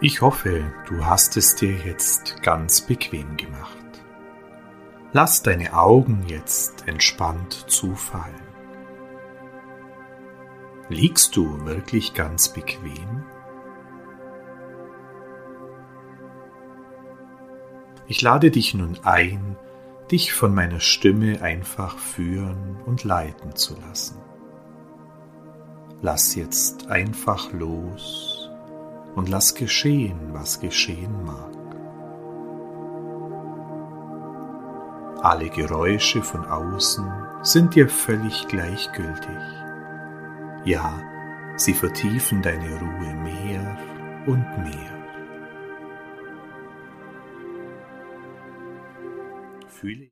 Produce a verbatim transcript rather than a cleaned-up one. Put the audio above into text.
Ich hoffe, du hast es dir jetzt ganz bequem gemacht. Lass deine Augen jetzt entspannt zufallen. Liegst du wirklich ganz bequem? Ich lade dich nun ein, dich von meiner Stimme einfach führen und leiten zu lassen. Lass jetzt einfach los und lass geschehen, was geschehen mag. Alle Geräusche von außen sind dir völlig gleichgültig. Ja, sie vertiefen deine Ruhe mehr und mehr. Fühle